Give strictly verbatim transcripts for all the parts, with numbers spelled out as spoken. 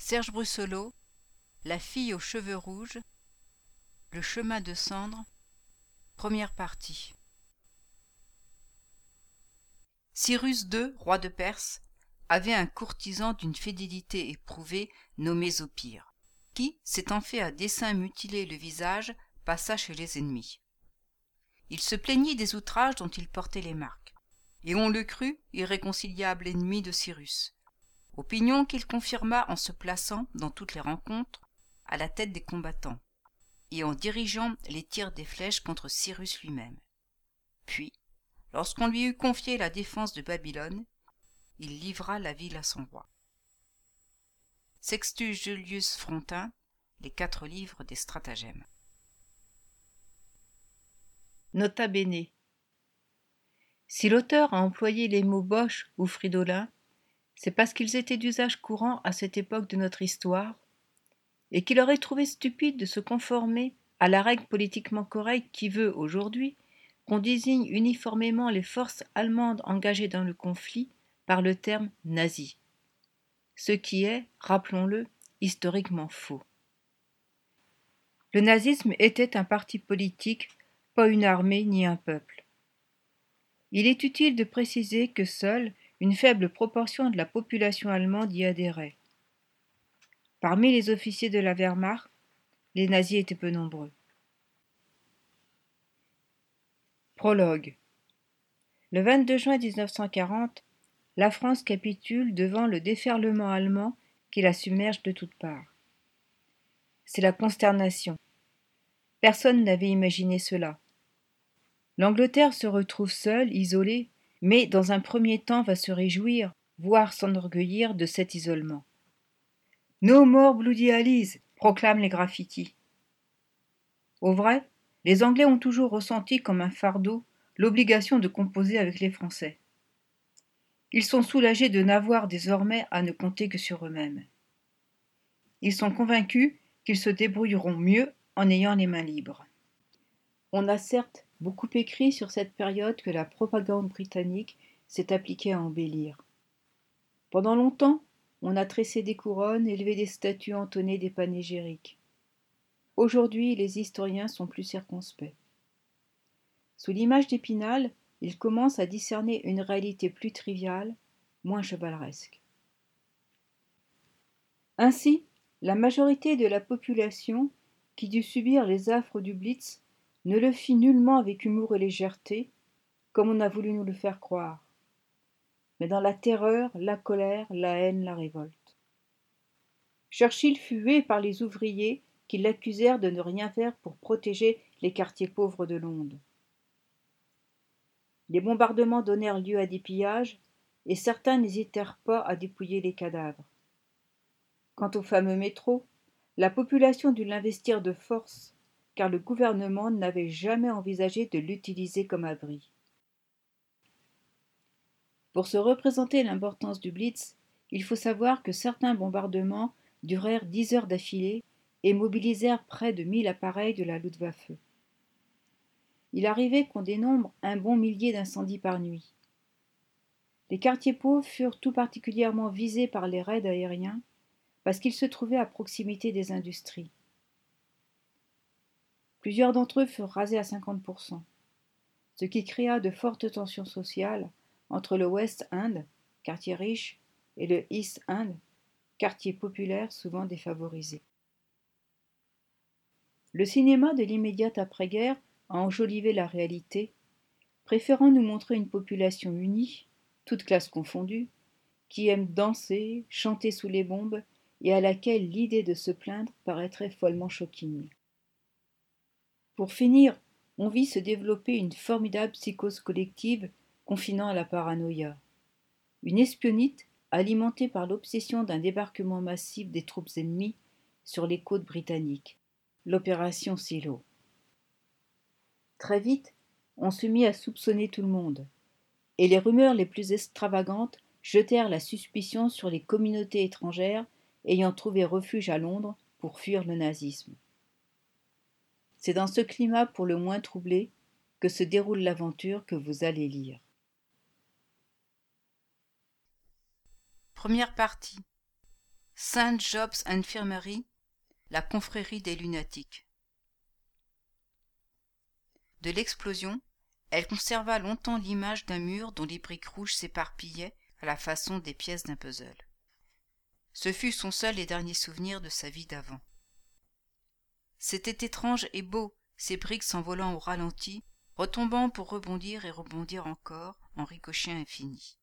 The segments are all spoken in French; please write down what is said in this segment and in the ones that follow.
Serge Brussolo, La fille aux cheveux rouges, Le chemin de cendre, première partie. Cyrus deux, roi de Perse, avait un courtisan d'une fidélité éprouvée nommé Zopyre, qui, s'étant fait à dessein mutiler le visage, passa chez les ennemis. Il se plaignit des outrages dont il portait les marques, et on le crut irréconciliable ennemi de Cyrus, opinion qu'il confirma en se plaçant, dans toutes les rencontres, à la tête des combattants, et en dirigeant les tirs des flèches contre Cyrus lui-même. Puis, lorsqu'on lui eut confié la défense de Babylone, il livra la ville à son roi. Sextus Julius Frontin, Les quatre livres des stratagèmes. Nota bene. Si l'auteur a employé les mots boche ou fridolin, c'est parce qu'ils étaient d'usage courant à cette époque de notre histoire, et qu'il aurait trouvé stupide de se conformer à la règle politiquement correcte qui veut, aujourd'hui, qu'on désigne uniformément les forces allemandes engagées dans le conflit par le terme nazi. Ce qui est, rappelons-le, historiquement faux. Le nazisme était un parti politique, pas une armée ni un peuple. Il est utile de préciser que seule une faible proportion de la population allemande y adhérait. Parmi les officiers de la Wehrmacht, les nazis étaient peu nombreux. Prologue. Le vingt-deux juin mille neuf cent quarante, la France capitule devant le déferlement allemand qui la submerge de toutes parts. C'est la consternation. Personne n'avait imaginé cela. L'Angleterre se retrouve seule, isolée, mais dans un premier temps va se réjouir, voire s'enorgueillir de cet isolement. « No more Bloody Allies !» proclament les graffitis. Au vrai, les Anglais ont toujours ressenti comme un fardeau l'obligation de composer avec les Français. Ils sont soulagés de n'avoir désormais à ne compter que sur eux-mêmes. Ils sont convaincus qu'ils se débrouilleront mieux en ayant les mains libres. On a certes beaucoup écrit sur cette période que la propagande britannique s'est appliquée à embellir. Pendant longtemps, on a tressé des couronnes, élevé des statues, entonné des panégyriques. Aujourd'hui, les historiens sont plus circonspects. Sous l'image d'Épinal, ils commencent à discerner une réalité plus triviale, moins chevaleresque. Ainsi, la majorité de la population, qui dut subir les affres du Blitz, ne le fit nullement avec humour et légèreté, comme on a voulu nous le faire croire, mais dans la terreur, la colère, la haine, la révolte. Churchill fut hué par les ouvriers qui l'accusèrent de ne rien faire pour protéger les quartiers pauvres de Londres. Les bombardements donnèrent lieu à des pillages, et certains n'hésitèrent pas à dépouiller les cadavres. Quant au fameux métro, la population dut l'investir de force, car le gouvernement n'avait jamais envisagé de l'utiliser comme abri. Pour se représenter l'importance du Blitz, il faut savoir que certains bombardements durèrent dix heures d'affilée et mobilisèrent près de mille appareils de la Luftwaffe. Il arrivait qu'on dénombre un bon millier d'incendies par nuit. Les quartiers pauvres furent tout particulièrement visés par les raids aériens parce qu'ils se trouvaient à proximité des industries. Plusieurs d'entre eux furent rasés à cinquante pour cent, ce qui créa de fortes tensions sociales entre le West End, quartier riche, et le East End, quartier populaire souvent défavorisé. Le cinéma de l'immédiate après-guerre a enjolivé la réalité, préférant nous montrer une population unie, toutes classes confondues, qui aime danser, chanter sous les bombes et à laquelle l'idée de se plaindre paraîtrait follement choquine. Pour finir, on vit se développer une formidable psychose collective confinant à la paranoïa. Une espionnite alimentée par l'obsession d'un débarquement massif des troupes ennemies sur les côtes britanniques, l'opération Silo. Très vite, on se mit à soupçonner tout le monde, et les rumeurs les plus extravagantes jetèrent la suspicion sur les communautés étrangères ayant trouvé refuge à Londres pour fuir le nazisme. C'est dans ce climat pour le moins troublé que se déroule l'aventure que vous allez lire. Première partie. Saint Job's Infirmary, la confrérie des lunatiques. De l'explosion, elle conserva longtemps l'image d'un mur dont les briques rouges s'éparpillaient à la façon des pièces d'un puzzle. Ce fut son seul et dernier souvenir de sa vie d'avant. C'était étrange et beau, ces briques s'envolant au ralenti, retombant pour rebondir et rebondir encore en ricochets infinis.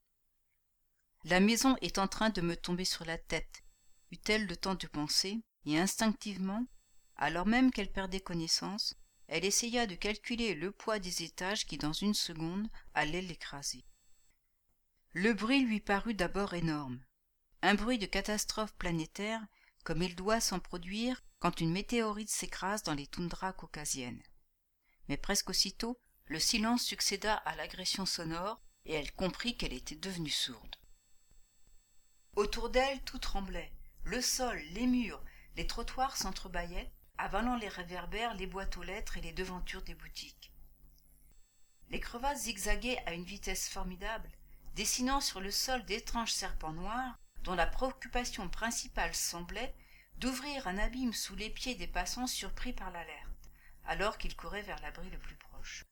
La maison est en train de me tomber sur la tête, eut-elle le temps de penser, et instinctivement, alors même qu'elle perdait connaissance, elle essaya de calculer le poids des étages qui dans une seconde allaient l'écraser. Le bruit lui parut d'abord énorme, un bruit de catastrophe planétaire comme il doit s'en produire quand une météorite s'écrase dans les toundras caucasiennes. Mais presque aussitôt, le silence succéda à l'agression sonore et elle comprit qu'elle était devenue sourde. Autour d'elle, tout tremblait. Le sol, les murs, les trottoirs s'entrebâillaient, avalant les réverbères, les boîtes aux lettres et les devantures des boutiques. Les crevasses zigzaguaient à une vitesse formidable, dessinant sur le sol d'étranges serpents noirs dont la préoccupation principale semblait d'ouvrir un abîme sous les pieds des passants surpris par l'alerte, alors qu'ils couraient vers l'abri le plus proche.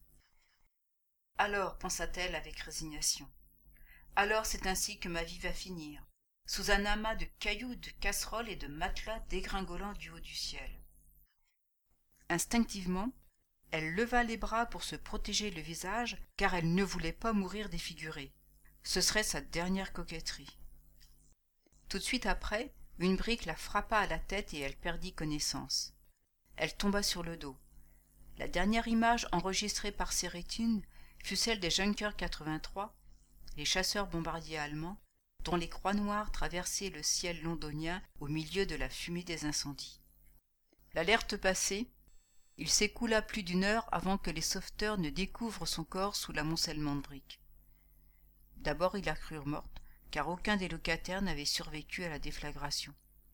Alors, pensa-t-elle avec résignation, alors c'est ainsi que ma vie va finir, sous un amas de cailloux, de casseroles et de matelas dégringolant du haut du ciel. Instinctivement, elle leva les bras pour se protéger le visage, car elle ne voulait pas mourir défigurée. Ce serait sa dernière coquetterie. Tout de suite après, une brique la frappa à la tête et elle perdit connaissance. Elle tomba sur le dos. La dernière image enregistrée par ses rétines fut celle des Junkers quatre-vingt-trois, les chasseurs bombardiers allemands, dont les croix noires traversaient le ciel londonien au milieu de la fumée des incendies. L'alerte passée, il s'écoula plus d'une heure avant que les sauveteurs ne découvrent son corps sous l'amoncellement de briques. D'abord ils la crurent morte, car aucun des locataires n'avait survécu à la déflagration.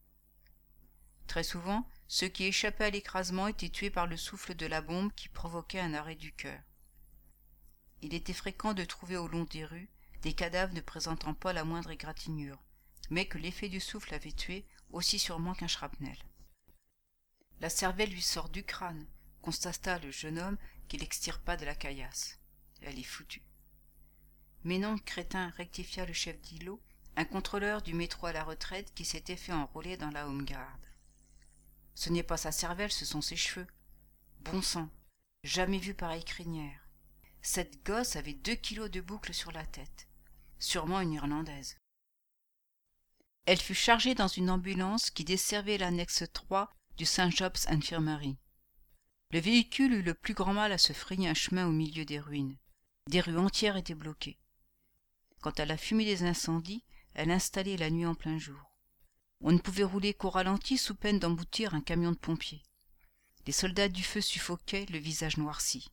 Très souvent, ceux qui échappaient à l'écrasement étaient tués par le souffle de la bombe qui provoquait un arrêt du cœur. Il était fréquent de trouver au long des rues des cadavres ne présentant pas la moindre égratignure, mais que l'effet du souffle avait tué aussi sûrement qu'un shrapnel. La cervelle lui sort du crâne, constata le jeune homme qui l'extirpa de la caillasse. Elle est foutue. Mais non, crétin, rectifia le chef d'îlot, un contrôleur du métro à la retraite qui s'était fait enrôler dans la Home Guard. Ce n'est pas sa cervelle, ce sont ses cheveux. Bon sang, jamais vu pareille crinière. Cette gosse avait deux kilos de boucles sur la tête. Sûrement une Irlandaise. Elle fut chargée dans une ambulance qui desservait l'annexe trois du Saint Job's Infirmary. Le véhicule eut le plus grand mal à se frayer un chemin au milieu des ruines. Des rues entières étaient bloquées. Quant à la fumée des incendies, elle installait la nuit en plein jour. On ne pouvait rouler qu'au ralenti sous peine d'emboutir un camion de pompiers. Les soldats du feu suffoquaient, le visage noirci.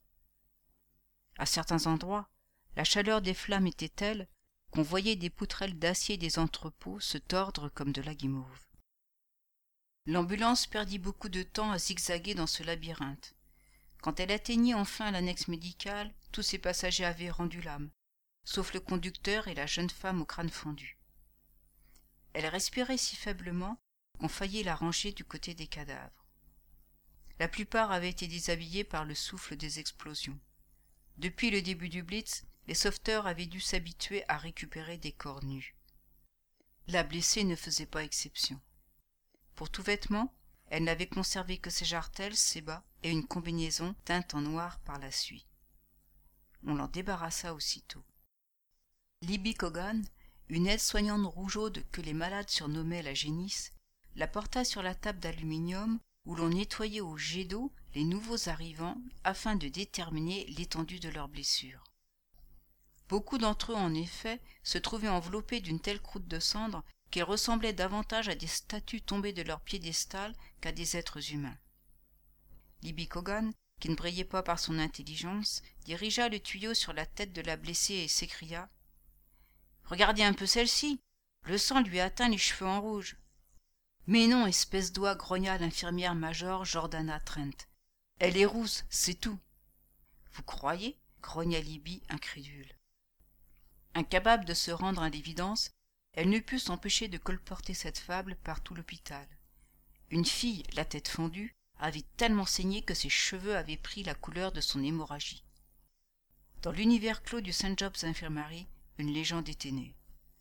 À certains endroits, la chaleur des flammes était telle qu'on voyait des poutrelles d'acier des entrepôts se tordre comme de la guimauve. L'ambulance perdit beaucoup de temps à zigzaguer dans ce labyrinthe. Quand elle atteignit enfin l'annexe médicale, tous ses passagers avaient rendu l'âme, sauf le conducteur et la jeune femme au crâne fendu. Elle respirait si faiblement qu'on faillit la ranger du côté des cadavres. La plupart avaient été déshabillés par le souffle des explosions. Depuis le début du Blitz, les sauveteurs avaient dû s'habituer à récupérer des corps nus. La blessée ne faisait pas exception. Pour tout vêtement, elle n'avait conservé que ses jarretelles, ses bas et une combinaison teinte en noir par la suie. On l'en débarrassa aussitôt. Libby Cogan, une aide-soignante rougeaude que les malades surnommaient la génisse, la porta sur la table d'aluminium où l'on nettoyait au jet d'eau les nouveaux arrivants afin de déterminer l'étendue de leurs blessures. Beaucoup d'entre eux, en effet, se trouvaient enveloppés d'une telle croûte de cendres qu'ils ressemblaient davantage à des statues tombées de leur piédestal qu'à des êtres humains. Libby Cogan, qui ne brillait pas par son intelligence, dirigea le tuyau sur la tête de la blessée et s'écria « Regardez un peu celle-ci, le sang lui a atteint les cheveux en rouge. »« Mais non, espèce d'oie, grogna l'infirmière major Jordana Trent. Elle est rousse, c'est tout. »« Vous croyez ?» grogna Libby, incrédule. Incapable de se rendre à l'évidence, Elle ne put s'empêcher de colporter cette fable par tout l'hôpital. Une fille, la tête fendue, avait tellement saigné que ses cheveux avaient pris la couleur de son hémorragie. Dans l'univers clos du Saint Job's Infirmary, une légende était née.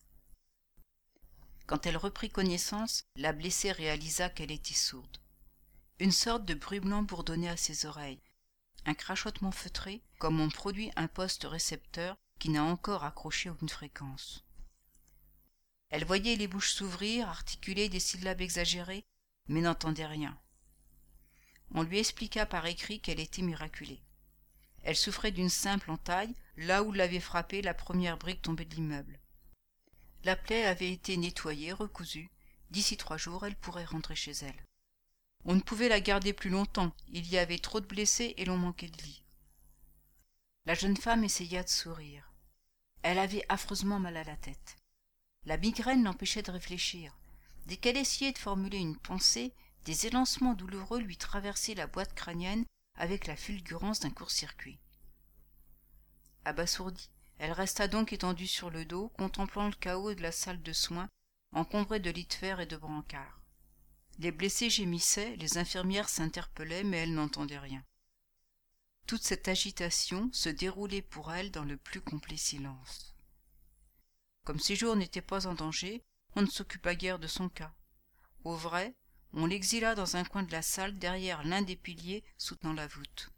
Quand elle reprit connaissance, la blessée réalisa qu'elle était sourde. Une sorte de bruit blanc bourdonnait à ses oreilles, un crachotement feutré, comme on produit un poste récepteur qui n'a encore accroché aucune fréquence. Elle voyait les bouches s'ouvrir, articuler des syllabes exagérées, mais n'entendait rien. On lui expliqua par écrit qu'elle était miraculée. Elle souffrait d'une simple entaille, là où l'avait frappée la première brique tombée de l'immeuble. La plaie avait été nettoyée, recousue. D'ici trois jours, elle pourrait rentrer chez elle. On ne pouvait la garder plus longtemps, il y avait trop de blessés et l'on manquait de lits. La jeune femme essaya de sourire. Elle avait affreusement mal à la tête. La migraine l'empêchait de réfléchir. Dès qu'elle essayait de formuler une pensée, des élancements douloureux lui traversaient la boîte crânienne avec la fulgurance d'un court-circuit. Abasourdie, elle resta donc étendue sur le dos, contemplant le chaos de la salle de soins, encombrée de lits de fer et de brancards. Les blessés gémissaient, les infirmières s'interpellaient, mais elle n'entendait rien. Toute cette agitation se déroulait pour elle dans le plus complet silence. Comme ses jours n'étaient pas en danger, on ne s'occupa guère de son cas. Au vrai, on l'exila dans un coin de la salle derrière l'un des piliers soutenant la voûte.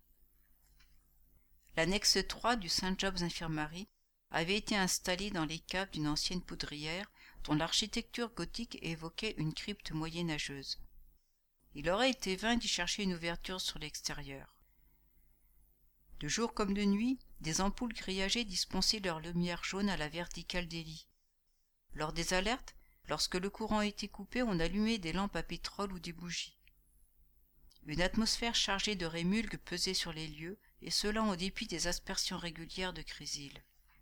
L'annexe trois du Saint Job's Infirmary avait été installée dans les caves d'une ancienne poudrière dont l'architecture gothique évoquait une crypte moyenâgeuse. Il aurait été vain d'y chercher une ouverture sur l'extérieur. De jour comme de nuit, des ampoules grillagées dispensaient leur lumière jaune à la verticale des lits. Lors des alertes, lorsque le courant était coupé, on allumait des lampes à pétrole ou des bougies. Une atmosphère chargée de rémulgue pesait sur les lieux, et cela en dépit des aspersions régulières de grésil.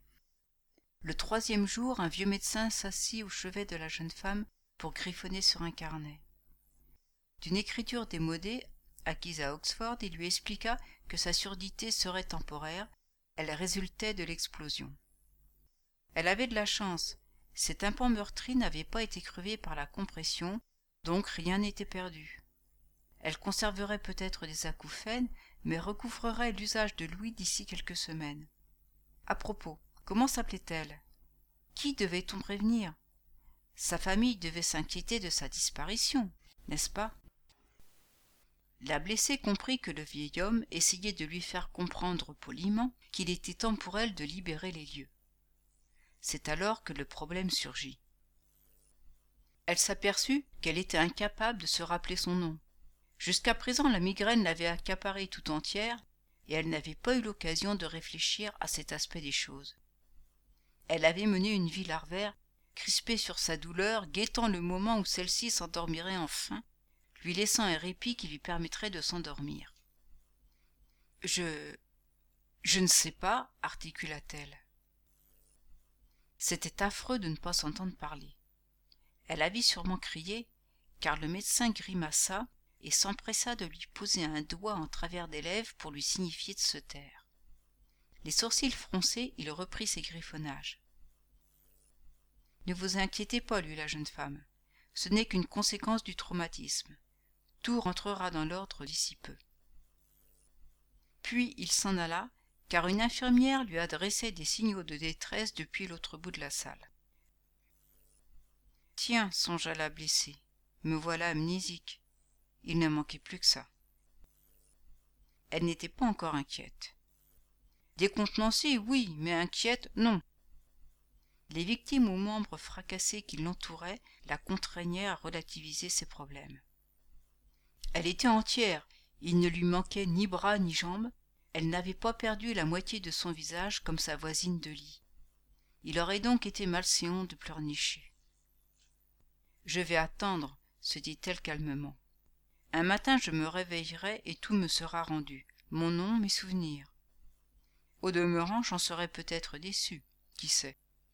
Le troisième jour, un vieux médecin s'assit au chevet de la jeune femme pour griffonner sur un carnet. D'une écriture démodée, acquise à Oxford, il lui expliqua que sa surdité serait temporaire, elle résultait de l'explosion. Elle avait de la chance, ses tympans meurtris n'avaient pas été crevés par la compression, donc rien n'était perdu. Elle conserverait peut-être des acouphènes, mais recouvrerait l'usage de l'ouïe d'ici quelques semaines. À propos, comment s'appelait-elle? Qui devait-on prévenir? Sa famille devait s'inquiéter de sa disparition, n'est-ce pas? La blessée comprit que le vieil homme essayait de lui faire comprendre poliment qu'il était temps pour elle de libérer les lieux. C'est alors que le problème surgit. Elle s'aperçut qu'elle était incapable de se rappeler son nom. Jusqu'à présent, la migraine l'avait accaparée tout entière, et elle n'avait pas eu l'occasion de réfléchir à cet aspect des choses. Elle avait mené une vie larvaire, crispée sur sa douleur, guettant le moment où celle-ci s'endormirait enfin, lui laissant un répit qui lui permettrait de s'endormir. « Je... je ne sais pas, » articula-t-elle. C'était affreux de ne pas s'entendre parler. Elle avait sûrement crié, car le médecin grimaça et s'empressa de lui poser un doigt en travers des lèvres pour lui signifier de se taire. Les sourcils froncés, il reprit ses griffonnages. « Ne vous inquiétez pas, lui la jeune femme. Ce n'est qu'une conséquence du traumatisme. Tout rentrera dans l'ordre d'ici peu. » Puis il s'en alla, car une infirmière lui adressait des signaux de détresse depuis l'autre bout de la salle. « Tiens, songea la blessée, me voilà amnésique. Il ne manquait plus que ça. » Elle n'était pas encore inquiète. Décontenancée, oui, mais inquiète, non. Les victimes aux membres fracassés qui l'entouraient la contraignaient à relativiser ses problèmes. Elle était entière, il ne lui manquait ni bras ni jambes, elle n'avait pas perdu la moitié de son visage comme sa voisine de lit. Il aurait donc été malséant de pleurnicher. « Je vais attendre, » se dit-elle calmement. « Un matin je me réveillerai et tout me sera rendu, mon nom, mes souvenirs. Au demeurant, j'en serais peut-être déçue, qui sait. »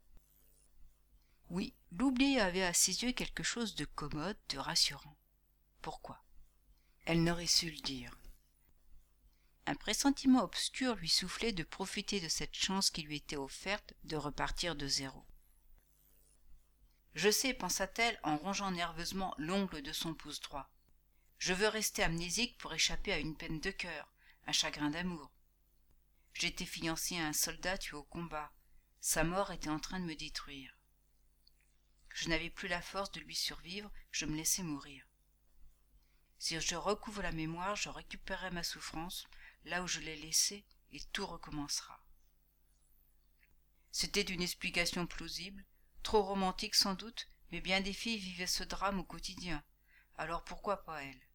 Oui, l'oubli avait à ses yeux quelque chose de commode, de rassurant. Pourquoi? Elle n'aurait su le dire. Un pressentiment obscur lui soufflait de profiter de cette chance qui lui était offerte de repartir de zéro. Je sais, pensa-t-elle en rongeant nerveusement l'ongle de son pouce droit. Je veux rester amnésique pour échapper à une peine de cœur, un chagrin d'amour. J'étais fiancée à un soldat tué au combat. Sa mort était en train de me détruire. Je n'avais plus la force de lui survivre, je me laissais mourir. Si je recouvre la mémoire, je récupérerai ma souffrance, là où je l'ai laissée, et tout recommencera. C'était une explication plausible, trop romantique sans doute, mais bien des filles vivaient ce drame au quotidien, alors pourquoi pas elle?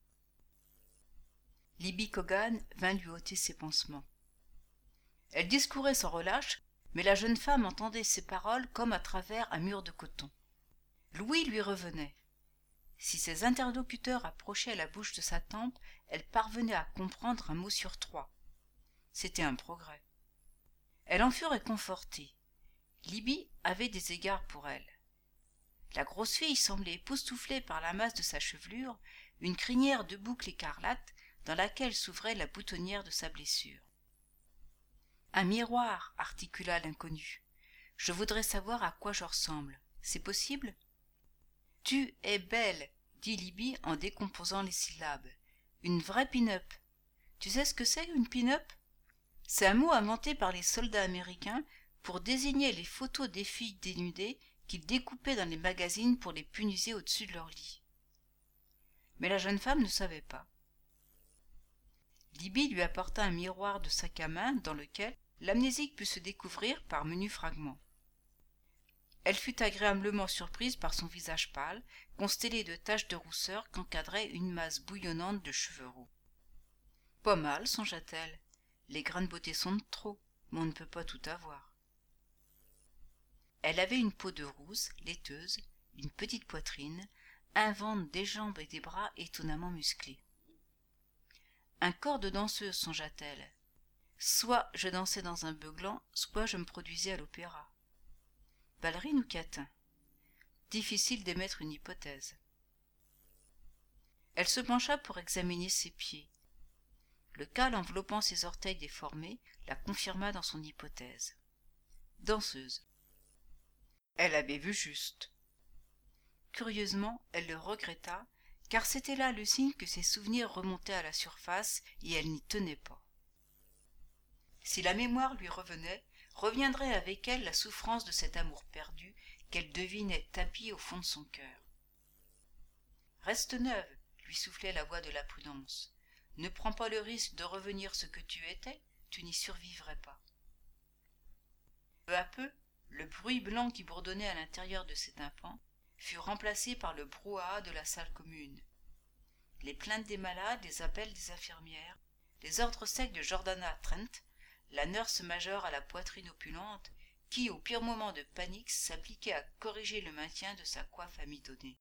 Libby Cogan vint lui ôter ses pansements. Elle discourait sans relâche, mais la jeune femme entendait ses paroles comme à travers un mur de coton. L'ouïe lui revenait. Si ses interlocuteurs approchaient la bouche de sa tempe, elle parvenait à comprendre un mot sur trois. C'était un progrès. Elle en fut réconfortée. Libby avait des égards pour elle. La grosse fille semblait époustouflée par la masse de sa chevelure, une crinière de boucles écarlates dans laquelle s'ouvrait la boutonnière de sa blessure. « Un miroir, articula l'inconnu. Je voudrais savoir à quoi je ressemble. C'est possible ? Tu es belle, dit Libby en décomposant les syllabes. Une vraie pin-up. Tu sais ce que c'est une pin-up ? C'est un mot inventé par les soldats américains pour désigner les photos des filles dénudées qu'ils découpaient dans les magazines pour les punaiser au-dessus de leur lit. Mais la jeune femme ne savait pas. Libby lui apporta un miroir de sac à main dans lequel l'amnésique put se découvrir par menus fragments. Elle fut agréablement surprise par son visage pâle, constellé de taches de rousseur qu'encadrait une masse bouillonnante de cheveux roux. « Pas mal, songea-t-elle. Les grains de beauté sont de trop, mais on ne peut pas tout avoir. » Elle avait une peau de rousse, laiteuse, une petite poitrine, un ventre, des jambes et des bras étonnamment musclés. Un corps de danseuse, songea-t-elle. Soit je dansais dans un beuglant, soit je me produisais à l'opéra. Ballerine ou catin? Difficile d'émettre une hypothèse. Elle se pencha pour examiner ses pieds. Le cal enveloppant ses orteils déformés la confirma dans son hypothèse. Danseuse. Elle avait vu juste. Curieusement, elle le regretta, car c'était là le signe que ses souvenirs remontaient à la surface et elle n'y tenait pas. Si la mémoire lui revenait, reviendrait avec elle la souffrance de cet amour perdu qu'elle devinait tapi au fond de son cœur. « Reste neuve, lui soufflait la voix de la prudence. Ne prends pas le risque de revenir ce que tu étais, tu n'y survivrais pas. » Peu à peu, le bruit blanc qui bourdonnait à l'intérieur de ses tympans fut remplacé par le brouhaha de la salle commune. Les plaintes des malades, les appels des infirmières, les ordres secs de Jordana Trent, la nurse majeure à la poitrine opulente, qui, au pire moment de panique, s'appliquait à corriger le maintien de sa coiffe amidonnée.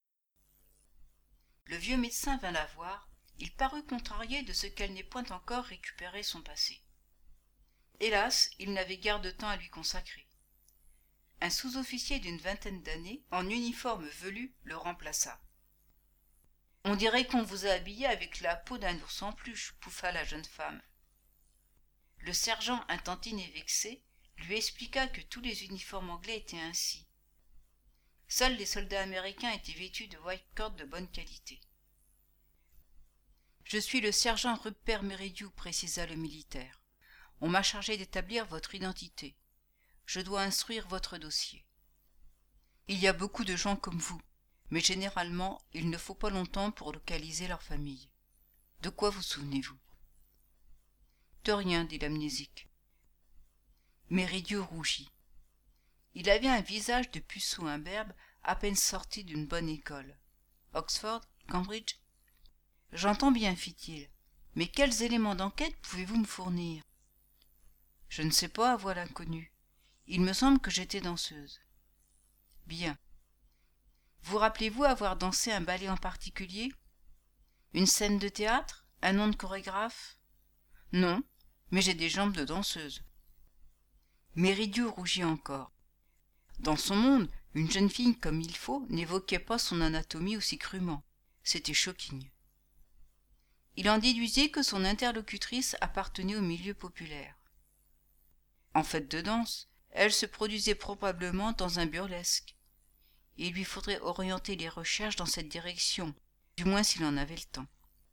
Le vieux médecin vint la voir, il parut contrarié de ce qu'elle n'ait point encore récupéré son passé. Hélas, il n'avait guère de temps à lui consacrer. Un sous-officier d'une vingtaine d'années, en uniforme velu, le remplaça. « On dirait qu'on vous a habillé avec la peau d'un ours en peluche, pouffa la jeune femme. Le sergent, intentine et vexé, lui expliqua que tous les uniformes anglais étaient ainsi. Seuls les soldats américains étaient vêtus de white coat de bonne qualité. « Je suis le sergent Rupert Meridiu, précisa le militaire. On m'a chargé d'établir votre identité. Je dois instruire votre dossier. Il y a beaucoup de gens comme vous, mais généralement, il ne faut pas longtemps pour localiser leur famille. De quoi vous souvenez-vous ? » De rien, dit l'amnésique. Meridiu rougit. Il avait un visage de puceau imberbe à peine sorti d'une bonne école. Oxford, Cambridge. J'entends bien, fit-il. Mais quels éléments d'enquête pouvez-vous me fournir ? Je ne sais pas, voix l'inconnu. Il me semble que j'étais danseuse. Bien. Vous rappelez-vous avoir dansé un ballet en particulier ? Une scène de théâtre ? Un nom de chorégraphe ? Non, mais j'ai des jambes de danseuse. Meridiu rougit encore. Dans son monde, une jeune fille comme il faut n'évoquait pas son anatomie aussi crûment. C'était shocking. Il en déduisit que son interlocutrice appartenait au milieu populaire. En fait de danse, elle se produisait probablement dans un burlesque. et il lui faudrait orienter les recherches dans cette direction, du moins s'il en avait le temps.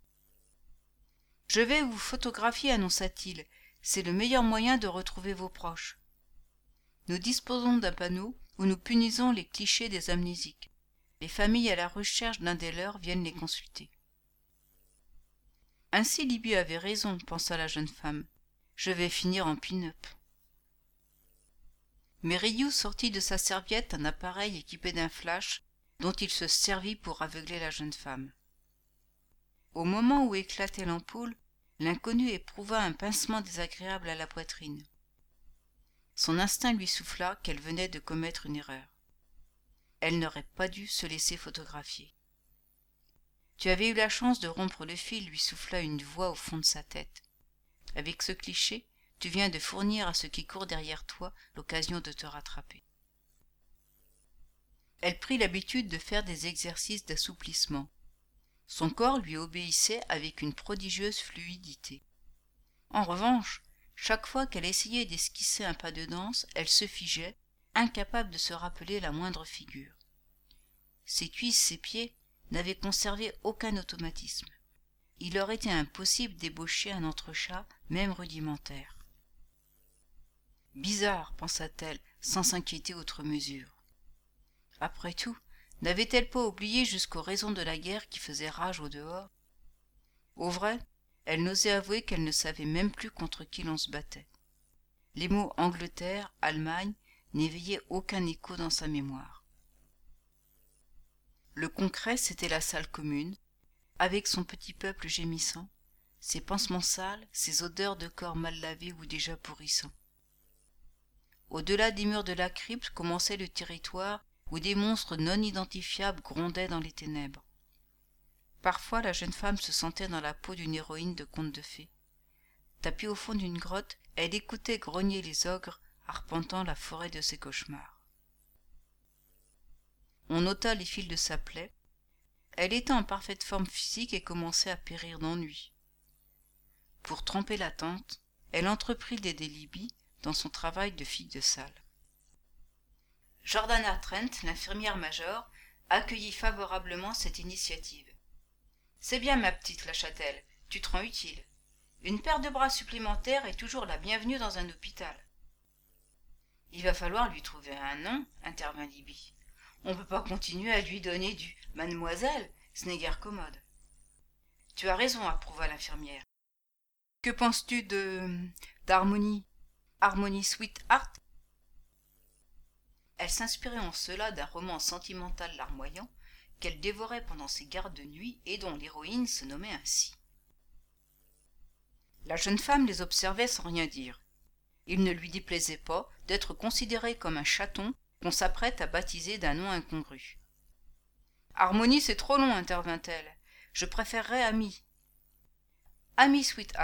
« Je vais vous photographier, annonça-t-il, c'est le meilleur moyen de retrouver vos proches. Nous disposons d'un panneau où nous punissons les clichés des amnésiques. Les familles à la recherche d'un des leurs viennent les consulter. » Ainsi Libby avait raison, pensa la jeune femme. Je vais finir en pin-up. Mais Ryu sortit de sa serviette un appareil équipé d'un flash dont il se servit pour aveugler la jeune femme. Au moment où éclatait l'ampoule, l'inconnu éprouva un pincement désagréable à la poitrine. Son instinct lui souffla qu'elle venait de commettre une erreur. Elle n'aurait pas dû se laisser photographier. « Tu avais eu la chance de rompre le fil, lui souffla une voix au fond de sa tête. Avec ce cliché, tu viens de fournir à ce qui court derrière toi l'occasion de te rattraper. » Elle prit l'habitude de faire des exercices d'assouplissement. Son corps lui obéissait avec une prodigieuse fluidité. En revanche, chaque fois qu'elle essayait d'esquisser un pas de danse, elle se figeait, incapable de se rappeler la moindre figure. Ses cuisses, ses pieds n'avaient conservé aucun automatisme. Il leur était impossible d'ébaucher un entrechat, même rudimentaire. Bizarre, pensa-t-elle, sans s'inquiéter outre mesure. Après tout, n'avait-elle pas oublié jusqu'aux raisons de la guerre qui faisait rage au dehors? Au vrai, elle n'osait avouer qu'elle ne savait même plus contre qui l'on se battait. Les mots Angleterre, Allemagne n'éveillaient aucun écho dans sa mémoire. Le concret, c'était la salle commune, avec son petit peuple gémissant, ses pansements sales, ses odeurs de corps mal lavés ou déjà pourrissants. Au-delà des murs de la crypte commençait le territoire où des monstres non identifiables grondaient dans les ténèbres. Parfois, la jeune femme se sentait dans la peau d'une héroïne de conte de fées. Tapie au fond d'une grotte, elle écoutait grogner les ogres arpentant la forêt de ses cauchemars. On ôta les fils de sa plaie. Elle était en parfaite forme physique et commençait à périr d'ennui. Pour tremper l'attente, elle entreprit d'aider Libby dans son travail de fille de salle. Jordana Trent, l'infirmière major, accueillit favorablement cette initiative. « C'est bien, ma petite, lâcha-t-elle, tu te rends utile. Une paire de bras supplémentaires est toujours la bienvenue dans un hôpital. »« Il va falloir lui trouver un nom, » intervint Libby. « On ne peut pas continuer à lui donner du « mademoiselle », ce n'est guère commode. »« Tu as raison, » approuva l'infirmière. « Que penses-tu de... d'Harmonie, Harmony Sweetheart ?» Elle s'inspirait en cela d'un roman sentimental larmoyant qu'elle dévorait pendant ses gardes de nuit et dont l'héroïne se nommait ainsi. La jeune femme les observait sans rien dire. Il ne lui déplaisait pas d'être considérée comme un chaton qu'on s'apprête à baptiser d'un nom incongru. « Harmonie, c'est trop long, » intervint-elle. « Je préférerais Amy. »« Amy Sweetheart. »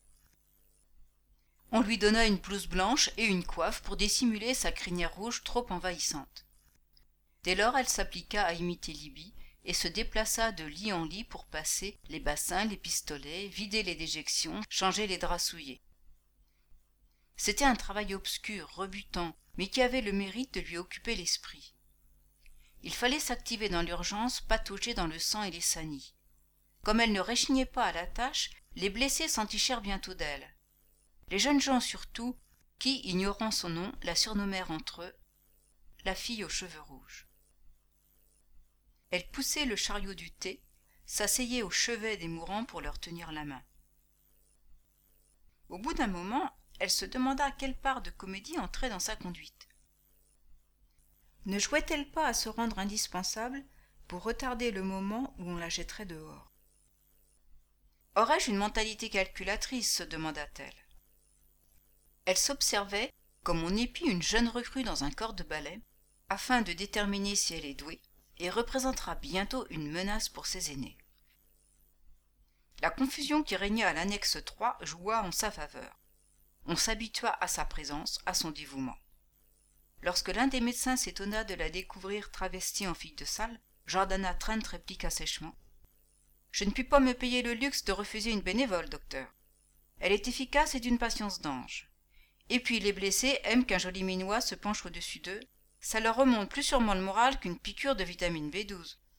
On lui donna une blouse blanche et une coiffe pour dissimuler sa crinière rouge trop envahissante. Dès lors, elle s'appliqua à imiter Libby et se déplaça de lit en lit pour passer les bassins, les pistolets, vider les déjections, changer les draps souillés. C'était un travail obscur, rebutant, mais qui avait le mérite de lui occuper l'esprit. Il fallait s'activer dans l'urgence, patauger dans le sang et les sanis. Comme elle ne réchignait pas à la tâche, les blessés s'entichèrent bientôt d'elle. Les jeunes gens surtout, qui, ignorant son nom, la surnommèrent entre eux « la fille aux cheveux rouges ». Elle poussait le chariot du thé, s'asseyait au chevet des mourants pour leur tenir la main. Au bout d'un moment, elle se demanda quelle part de comédie entrait dans sa conduite. Ne jouait-elle pas à se rendre indispensable pour retarder le moment où on la jetterait dehors? Aurais-je une mentalité calculatrice, se demanda-t-elle. Elle s'observait comme on épie une jeune recrue dans un corps de ballet, afin de déterminer si elle est douée, et représentera bientôt une menace pour ses aînés. La confusion qui régna à l'annexe trois joua en sa faveur. On s'habitua à sa présence, à son dévouement. Lorsque l'un des médecins s'étonna de la découvrir travestie en fille de salle, Jordana Trent répliqua sèchement. « Je ne puis pas me payer le luxe de refuser une bénévole, docteur. Elle est efficace et d'une patience d'ange. Et puis les blessés aiment qu'un joli minois se penche au-dessus d'eux. ça leur remonte plus sûrement le moral qu'une piqûre de vitamine B douze.